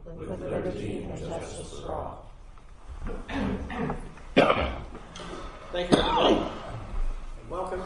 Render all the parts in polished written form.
with liberty and justice for all. Thank you, everybody. Welcome.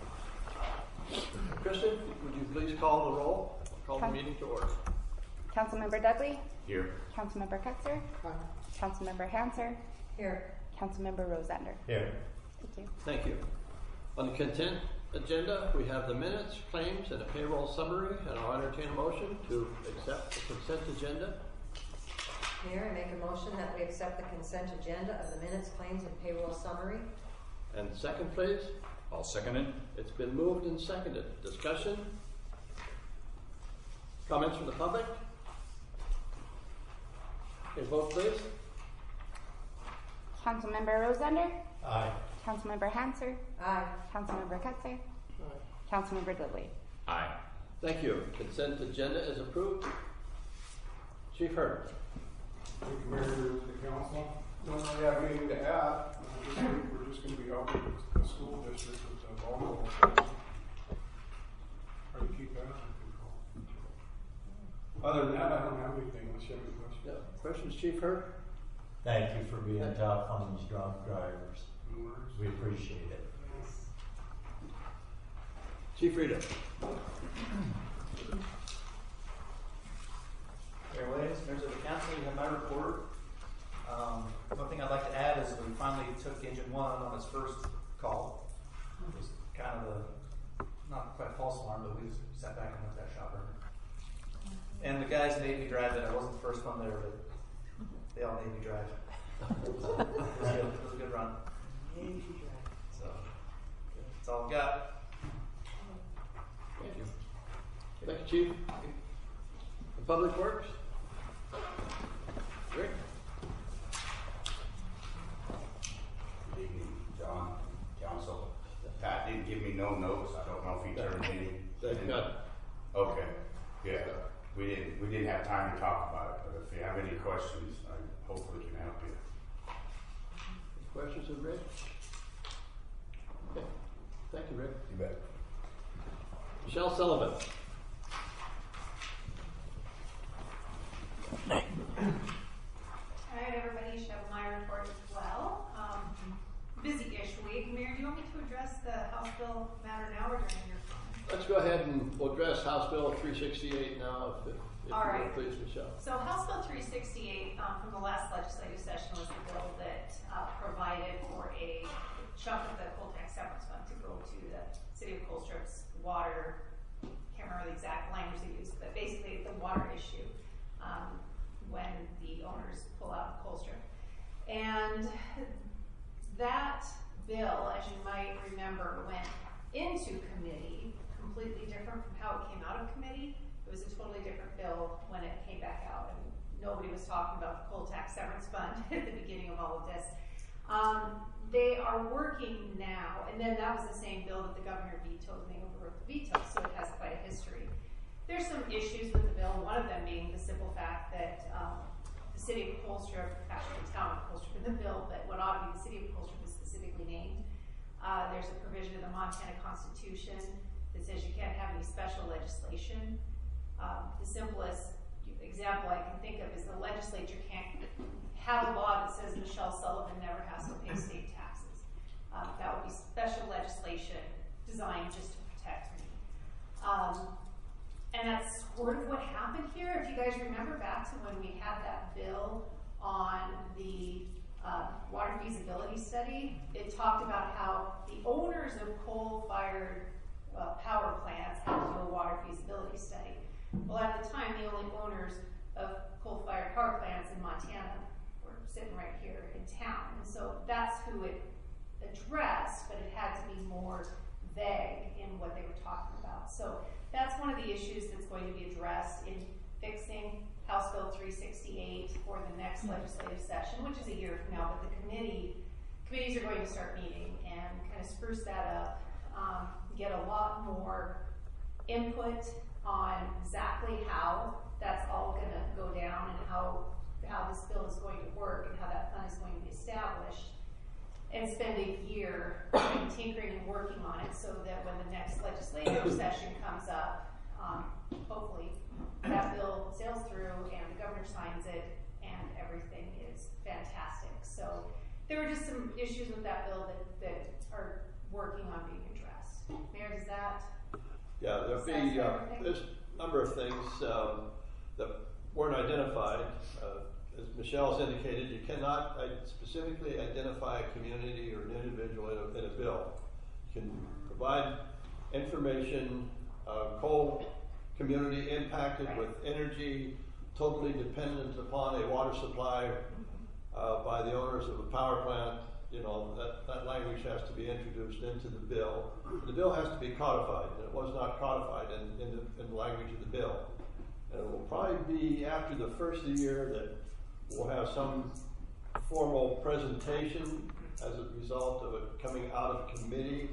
Kristen, would you please call the roll? Call the meeting to order. Councilmember Dudley? Here. Councilmember Ketzer? Hi. Councilmember Hanser? Here. Councilmember Rosander? Here. Thank you. Thank you. On the consent agenda, we have the minutes, claims, and a payroll summary, and I'll entertain a motion to accept the consent agenda. Mayor, I make a motion that we accept the consent agenda of the minutes, claims, and payroll summary. And second, please. I'll second it. It's been moved and seconded. Discussion? Comments from the public? Okay, vote please. Councilmember Rosander? Aye. Councilmember Hanser? Aye. Councilmember Ketzer? Aye. Councilmember Dudley? Aye. Thank you. Consent agenda is approved. Chief Hurd. Thank you, Mayor, members of the council. Don't really have anything to add. This week we're just going to be helping the school district with the volleyball. Try to keep that under control. Other than that, I don't have anything. Unless you have any questions. Yeah. Questions, Chief Hurd? Thank you for being tough on these drunk drivers. No worries. We appreciate it. Chief Rita. Mayor Williams, members of the council, you have my report. One thing I'd like to add is we finally took Engine 1 on its first call. It was kind of a, not quite a false alarm, but we sat back and let that shop burn. And the guys made me drive it. I wasn't the first one there, but they all made me drive. So, it was a good run. So, that's all I've got. Thank you. Thank you, Chief. The Public Works. Rick. Good evening, John, council. Pat didn't give me no notes. I don't know if he turned any. Thank God. Okay. Yeah. We didn't have time to talk about it, but if you have any questions, I hopefully can help you. Questions of Rick? Okay. Thank you, Rick. You bet. Michelle Sullivan. Alright, everybody, you should have my report as well. Busy-ish week. Mayor, do you want me to address the House Bill matter now or during your comment? Let's go ahead and address House Bill 368 now, if All you right. would, please, Michelle. So House Bill 368 from the last legislative session was the bill that provided for a chunk of the coal tax severance fund to go to the city of Colstrip's water. Can't remember the exact language they used, but basically the water issue when the owners pull out of Colstrip. And that bill, as you might remember, went into committee completely different from how it came out of committee. It was a totally different bill when it came back out, and nobody was talking about the coal tax severance fund at the beginning of all of this. They are working now, and then that was the same bill that the governor vetoed, and they overrode the veto, so it has quite a history. There's some issues with the bill, one of them being the simple fact that the city of Colstrip, actually the town of Colstrip in the bill, but what ought to be the city of Colstrip is specifically named. There's a provision in the Montana Constitution that says you can't have any special legislation. The simplest example I can think of is the legislature can't have a law that says Michelle Sullivan never has to pay state taxes. That would be special legislation designed just to protect me. And that's sort of what happened here. If you guys remember back to when we had that bill on the water feasibility study, it talked about how the owners of coal-fired power plants had to do a water feasibility study. Well, at the time, the only owners of coal-fired power plants in Montana were sitting right here in town. And so that's who it addressed, but it had to be more vague in what they were talking about. So that's one of the issues that's going to be addressed in fixing House Bill 368 for the next legislative session, which is a year from now, but the committees are going to start meeting and kind of spruce that up, get a lot more input on exactly how that's all going to go down and how this bill is going to work and how that fund is going to be established, and spend a year tinkering and working on it so that when the next legislative session comes up, hopefully that bill sails through and the governor signs it, and everything is fantastic. So there were just some issues with that bill that are working on being addressed. Mayor, does that? Yeah, there'll be, Satisfy everything? there's a number of things that weren't identified. As Michelle's indicated, you cannot specifically identify a community or an individual in a bill. You can provide information, coal community impacted with energy, totally dependent upon a water supply by the owners of a power plant. You know, that language has to be introduced into the bill. The bill has to be codified, and it was not codified in the language of the bill. And it will probably be after the first of the year that we'll have some formal presentation as a result of it coming out of committee.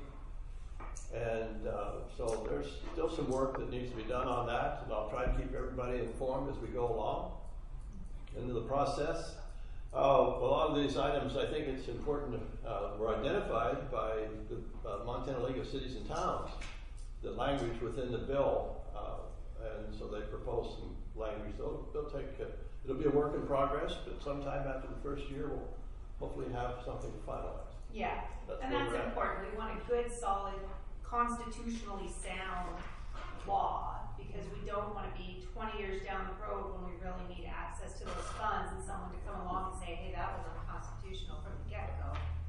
And so there's still some work that needs to be done on that, and I'll try to keep everybody informed as we go along into the process. A lot of these items, I think it's important, were identified by the Montana League of Cities and Towns, the language within the bill, and so they proposed some language. They'll take, it'll be a work in progress, but sometime after the first year, we'll hopefully have something finalized. Yeah, and where that's we're at. important. We want a good, solid, constitutionally sound law, because we don't want to be 20 years down the road when we really need access to those funds and someone to come along and say, hey, that was unconstitutional from the get-go.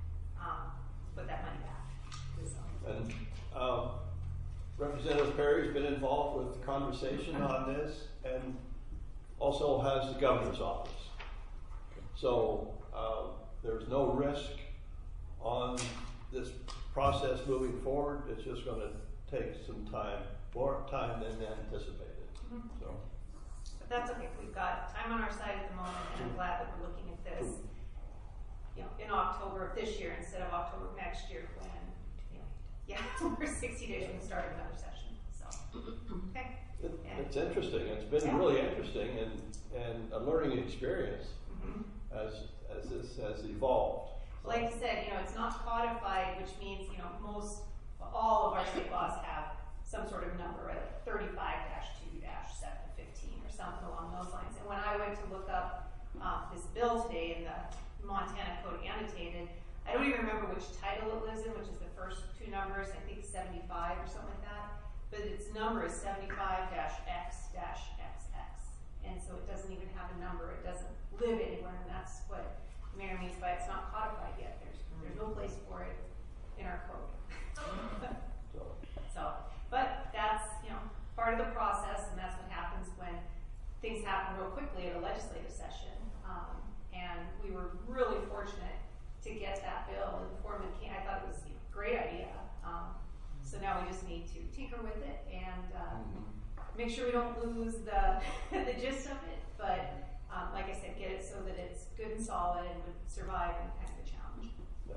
Put that money back. So. And Representative Perry's been involved with the conversation on this, and also has the governor's office. So there's no risk on this process moving forward. It's just going to take some time, more time than anticipated. Mm-hmm. So. But that's okay. We've got time on our side at the moment, and I'm glad that we're looking at this, you know, in October of this year instead of October of next year, when, you know, yeah, over 60 days we can start another session. So, okay. It's interesting. It's been really interesting and a learning experience as this has evolved. Like I said, you know, it's not codified, which means, you know, all of our state laws have some sort of number, right? Like 35-2-715 or something along those lines. And when I went to look up this bill today in the Montana Code Annotated, I don't even remember which title it lives in, which is the first two numbers, I think 75 or something like that. But its number is 75-X-XX. And so it doesn't even have a number. It doesn't live anywhere, and that's what Mayor means by it's not codified yet. There's no place for it in our code. So, but that's, you know, part of the process, and that's what happens when things happen real quickly at a legislative session. And we were really fortunate to get that bill in the form that came. I thought it was a great idea. So now we just need to tinker with it and make sure we don't lose the the gist of it. But like I said, get it so that it's good and solid and would survive any kind of a challenge.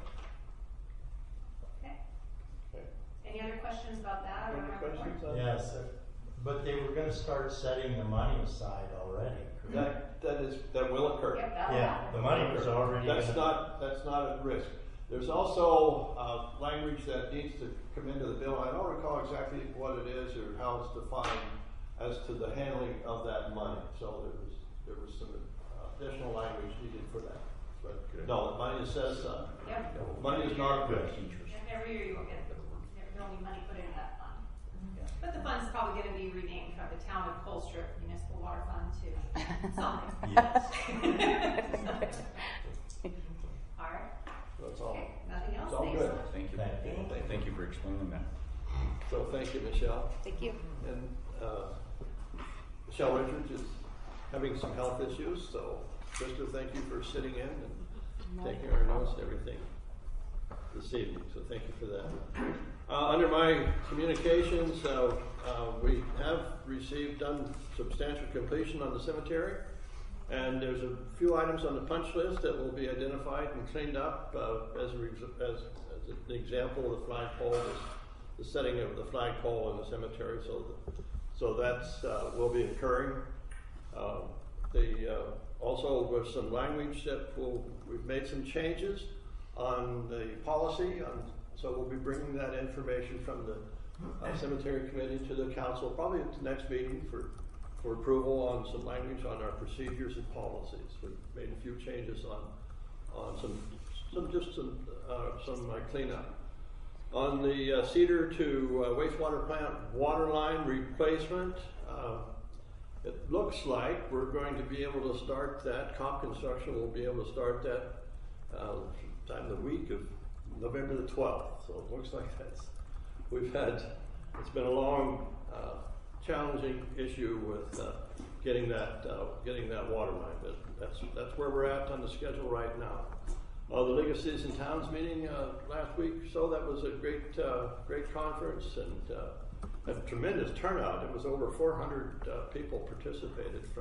Yeah. Okay. Any other questions about that? Or Any questions on Yes, but they were gonna start setting the money aside already, correct? that will occur. Yep, that will Yeah, happen. the money was already. That's not at risk. There's also language that needs to come into the bill. I don't recall exactly what it is or how it's defined as to the handling of that money. So there was some additional language needed for that. But no, the money is set aside. Yep. Money is not at risk. Every year you will get there'll be money put into that fund. But the fund's probably going to be renamed from the Town of Colstrip Municipal Water Fund to something. Yes. All right. That's all. Okay. Nothing else? It's all Thanks good. so much. Thank you. Thank you. Thank you for explaining that. So thank you, Michelle. Thank you. And Michelle Richards is having some health issues, so Krista, thank you for sitting in and taking our notes and everything this evening. So thank you for that. Under my communications, we have done substantial completion on the cemetery, and there's a few items on the punch list that will be identified and cleaned up as an example of the flagpole, the setting of the flagpole in the cemetery. So that's will be occurring. Also with some language that we've made some changes on the policy, so we'll be bringing that information from the cemetery committee to the council probably at the next meeting for for approval on some language on our procedures and policies. We've made a few changes on some cleanup. On the Cedar to wastewater plant water line replacement, it looks like we're going to be able to start that. Comp Construction will be able to start that sometime the week of November the 12th. So it looks like it's been a long, challenging issue with getting that water line. But that's where we're at on the schedule right now. The League of Cities and Towns meeting last week, so that was a great conference and a tremendous turnout. It was over 400 people participated from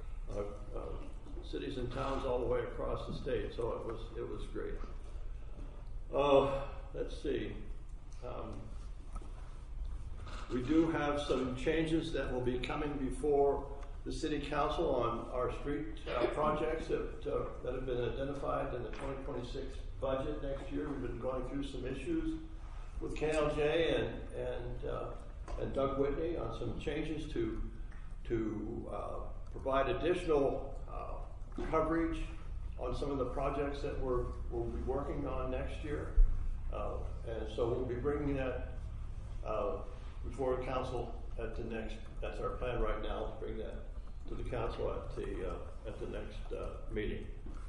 cities and towns all the way across the state. So it was great. Let's see. We do have some changes that will be coming before the City Council on our street projects that have been identified in the 2026 budget next year. We've been going through some issues with KLJ and Doug Whitney on some changes to provide additional coverage on some of the projects that we'll be working on next year. And so we'll be bringing that before the council that's our plan right now, to bring that to the council at the next meeting.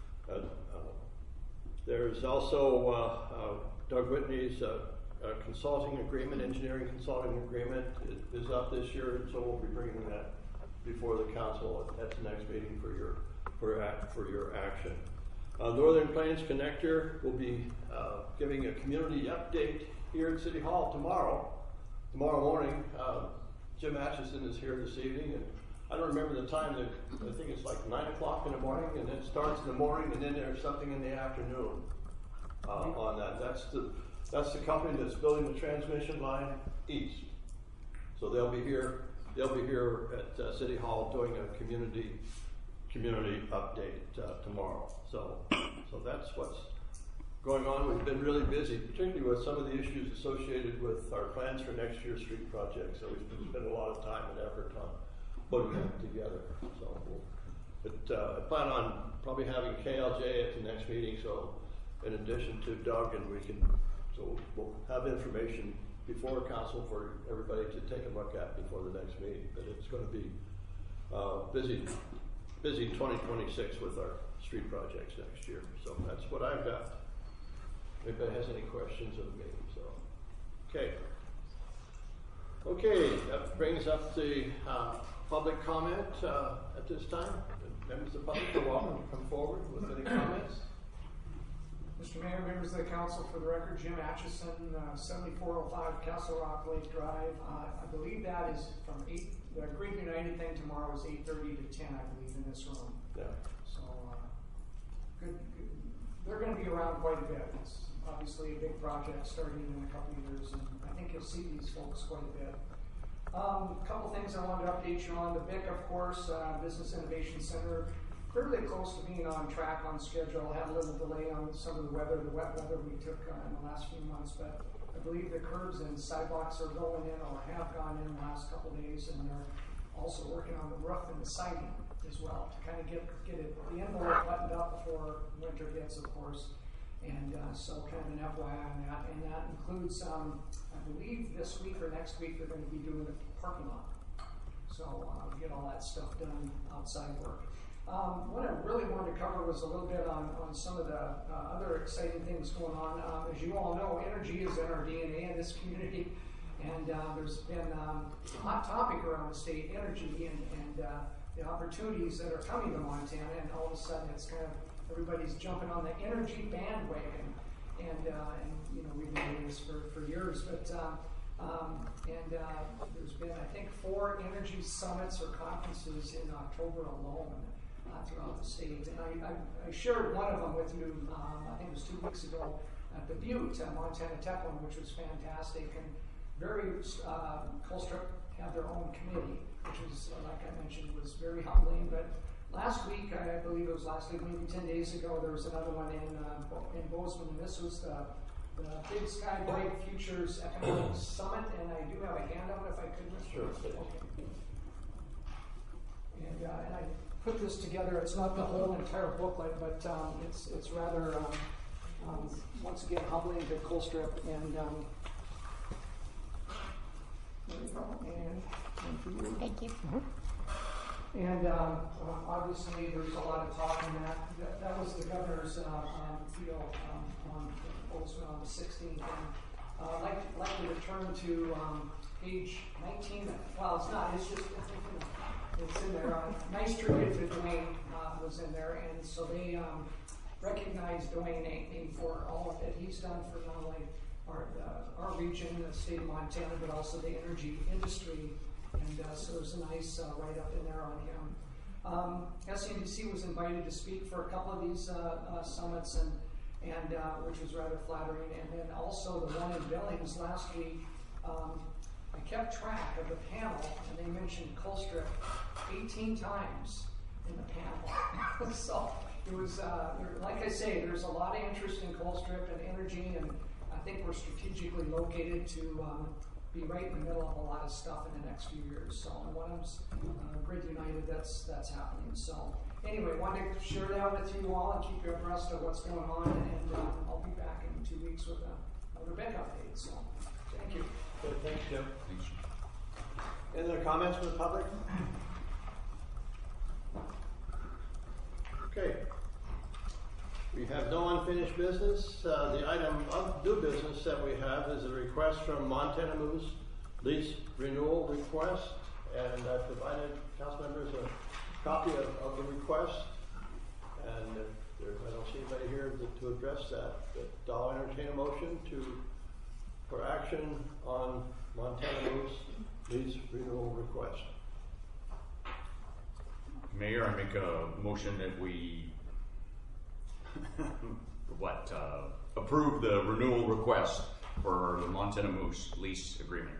There's also Doug Whitney's consulting agreement, engineering consulting agreement is up this year, and so we'll be bringing that before the council at the next meeting for your action. Northern Plains Connector will be giving a community update here at City Hall tomorrow morning. Jim Atchison is here this evening, and I don't remember the time. I think it's like 9 o'clock in the morning, and it starts in the morning, and then there's something in the afternoon on that. That's the company that's building the transmission line east. So they'll be here at City Hall doing a community update tomorrow. So that's what's going on. We've been really busy, particularly with some of the issues associated with our plans for next year's street project. So we've spent a lot of time and effort on putting that together. I plan on probably having KLJ at the next meeting. So in addition to Doug, and we'll have information before council for everybody to take a look at before the next meeting. But it's going to be busy 2026 with our street projects next year. So that's what I've got. If anybody has any questions of me, okay, that brings up the public comment at this time. Members of the public are welcome to come forward with any comments. Mr. Mayor, members of the council, for the record, Jim Atchison, 7405 Castle Rock Lake Drive. I believe that is from 8. The Great United thing tomorrow is 8:30 to 10, I believe, in this room. Yeah. So good. They're going to be around quite a bit. It's obviously a big project starting in a couple of years, and I think you'll see these folks quite a bit. A couple things I wanted to update you on. The BIC, of course, Business Innovation Center, fairly close to being on track, on schedule. Had a little delay on some of the wet weather we took in the last few months, but I believe the curbs and sidewalks are going in or have gone in the last couple of days, and they're also working on the roof and the siding as well to kind of get it the envelope buttoned up before winter hits, of course. And so kind of an FYI on that. And that includes, I believe this week or next week, they're going to be doing the parking lot. So get all that stuff done outside work. What I really wanted to cover was a little bit on some of the other exciting things going on. As you all know, energy is in our DNA in this community. And there's been a hot topic around the state, energy, and the opportunities that are coming to Montana. And all of a sudden, it's kind of everybody's jumping on the energy bandwagon, and you know, we've been doing this for years. But there's been, I think, 4 energy summits or conferences in October alone throughout the state. And I shared one of them with you. I think it was 2 weeks ago at the Butte, Montana Tech one, which was fantastic. And Colstrip had their own committee, which was, like I mentioned, was very humbling. But last week, I believe it was last week, maybe 10 days ago, there was another one in Bozeman, and this was the Big Sky Bright Futures Economic Summit. And I do have a handout if I could, Mr. Sure. Okay. And I put this together. It's not the whole entire booklet, but it's rather once again humbling to Colstrip. And there you go. And for you. Thank you. And obviously, there's a lot of talk in that. That was the governor's deal on the 16th. And I'd like to return to page 19. Well, it's not. It's just it's in there. Nice tribute to Dwayne was in there, and so they recognized Dwayne for all that he's done for not only our region, the state of Montana, but also the energy industry. And so there's a nice write-up in there on him. SCDC was invited to speak for a couple of these summits, and which was rather flattering. And then also the one in Billings last week, I kept track of the panel, and they mentioned Colstrip 18 times in the panel. So it was, like I say, there's a lot of interest in Colstrip and energy, and I think we're strategically located to be right in the middle of a lot of stuff in the next few years. So when I'm Grid United, that's happening. So anyway, wanted to share that with you all and keep you abreast of what's going on. And I'll be back in 2 weeks with another BEC update. So thank you. Good, thanks, Jim. Any other comments from the public? Okay. We have no unfinished business. The item of new business that we have is a request from Montana Moose lease renewal request, and I provided council members a copy of the request. And I don't see anybody here to address that, but I'll entertain a motion for action on Montana Moose lease renewal request. Mayor, I make a motion that we approve the renewal request for the Montana Moose lease agreement.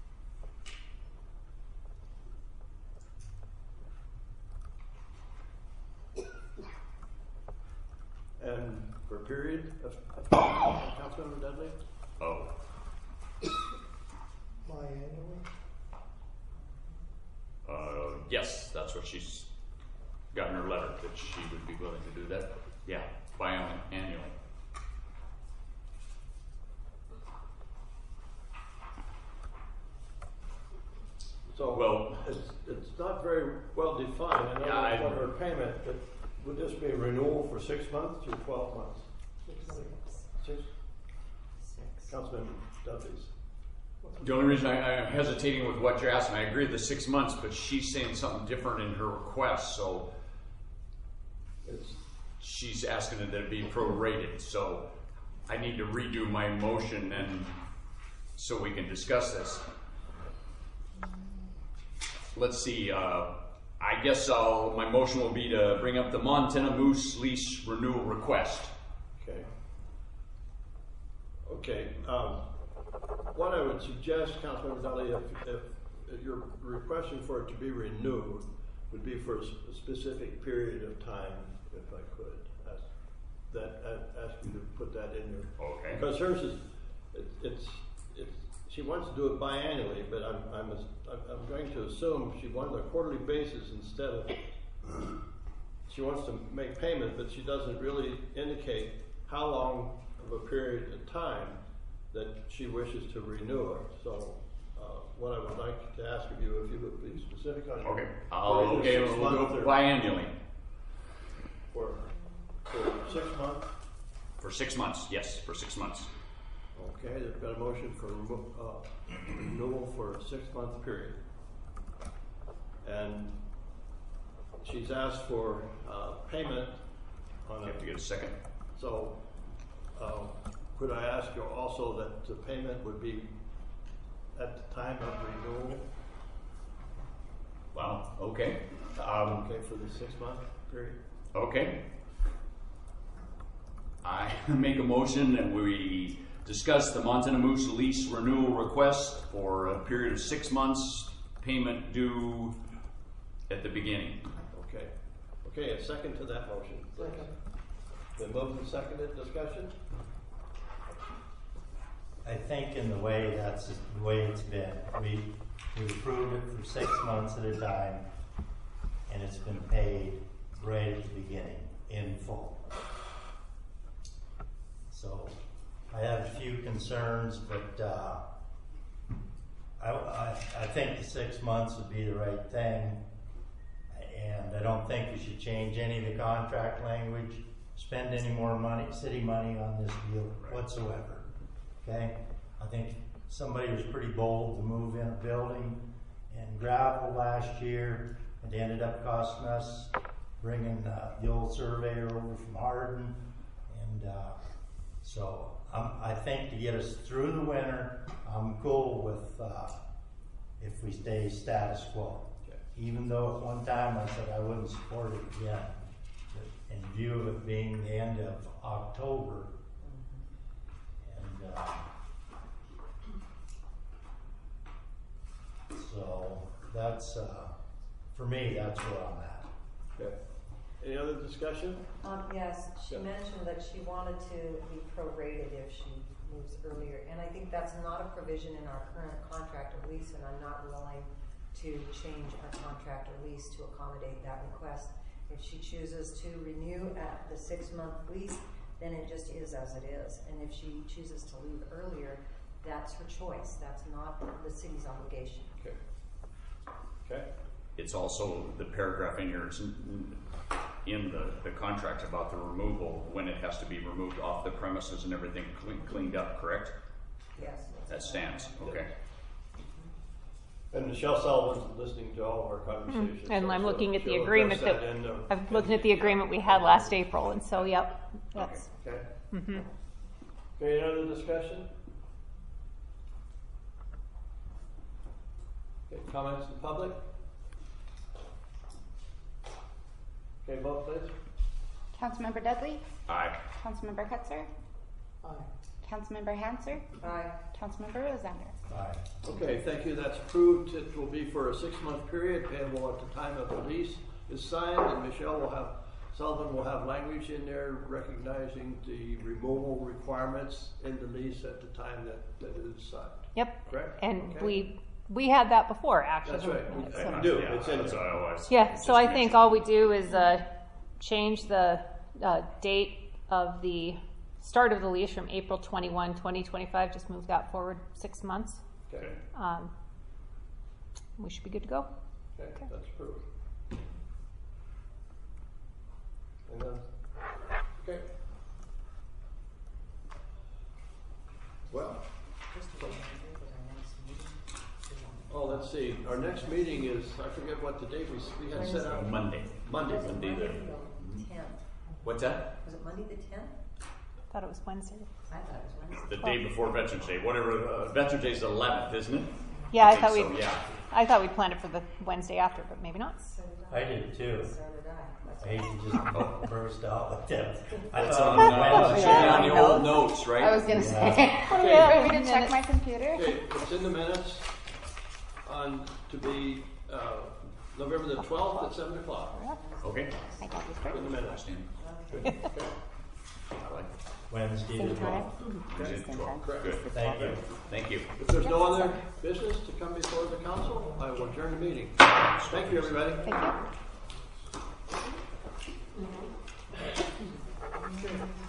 And for a period of Councilmember Dudley? Oh. Biannually? Yes, that's what she's got in her letter, that she would be willing to do that. Yeah, biannually. So well, it's not very well defined. I know yeah, what her payment, but would this be a renewal for 6 months or 12 months? 6. Councilmember Dudley's. the only reason I'm hesitating with what you're asking, I agree with the 6 months, but she's saying something different in her request, so she's asking that it be prorated. So I need to redo my motion and so we can discuss this. Let's see. I guess my motion will be to bring up the Montana Moose lease renewal request. Okay. Okay. What I would suggest, Councilmember Dudley, if you're requesting for it to be renewed, would be for a specific period of time, if I could. Ask you to put that in there. Okay. Because hers is, she wants to do it biannually, but I'm going to assume she wants a quarterly basis instead of. She wants to make payment, but she doesn't really indicate how long of a period of time that she wishes to renew it. So, what I would like to ask of you, if you would be specific on. Okay. We'll do it biannually. For 6 months. For 6 months, yes, for 6 months. Okay, they've got a motion for renewal for a 6-month period. And she's asked for payment on You have to get a second. So, could I ask you also that the payment would be at the time of renewal? Wow, okay. Okay, for the 6-month period? Okay. I make a motion that we discuss the Montana Moose lease renewal request for a period of 6 months, payment due at the beginning. Okay. Okay, a second to that motion. Second. Been moved and seconded, discussion? I think in the way that's the way it's been. We approved it for 6 months at a time. and it's been paid right at the beginning in full. So I have a few concerns, but I think the 6 months would be the right thing, and I don't think we should change any of the contract language, spend any more money, city money on this deal whatsoever. Okay? I think somebody was pretty bold to move in a building and gravel last year. It ended up costing us bringing the old surveyor over from Hardin, and so I think to get us through the winter, I'm cool with if we stay status quo. Okay. Even though at one time I said I wouldn't support it again, but in view of it being the end of October, and so that's for me. That's where I'm at. Okay. Any other discussion? Yes, she Yeah. mentioned that she wanted to be prorated if she moves earlier, and I think that's not a provision in our current contract or lease, and I'm not willing to change our contract or lease to accommodate that request. If she chooses to renew at the 6-month lease, then it just is as it is, and if she chooses to leave earlier, that's her choice. That's not the city's obligation. Okay. Okay. It's also the paragraph in here, it's in the contract about the removal, when it has to be removed off the premises and everything cleaned up, correct? Yes. That stands, okay. And Michelle Sullivan's listening to all of our conversations. And so I'm looking at the she'll agreement address that, in the- I'm looking at the agreement we had last April, and so, yep, that's, Okay. mm-hmm. Okay, any other discussion? Okay, comments in public? Okay, vote please. Councilmember Dudley, Aye. Councilmember Kutzer, Aye. Councilmember Hanser, Aye. Councilmember Rosander. Aye. Okay, thank you, that's approved. It will be for a 6-month period, payable at the time of the lease is signed, and Sullivan will have language in there recognizing the removal requirements in the lease at the time that it is signed. Yep. Correct? And Okay. we had that before, actually. That's right. So- We do. It's in that's there. what I always Yeah, just so I mentioned. think all we do is change the date of the start of the lease from April 21, 2025, just move that forward 6 months. Okay, We should be good to go. okay, that's approved. And, okay. Well, oh, let's see, our next meeting is, I forget what the date we had set out. Monday. Monday Was it would be Monday the. the 10th? What's that? Was it Monday the 10th? Thought it was Wednesday. I thought it was Wednesday. The day before Veterans Day, whatever. Veterans Day is the 11th, isn't it? Yeah, I think thought so, yeah. I thought we planned it for the Wednesday after, but maybe not. So I did too. So did I. That's I hate to just burst out with that. I It's thought on, it was it should Wednesday. be on the old notes, right? I was gonna say. Yeah. Want me to check my computer? Okay, it's in the minutes to be November the 12th at 7 o'clock. Okay. I got this In right. the minutes. Good. Okay, I like it. Wednesday Same as well. time. okay, Same time. correct. Good. Thank you. Thank you. If there's no other business to come before the council, I will adjourn the meeting. Thank you, everybody. Thank you.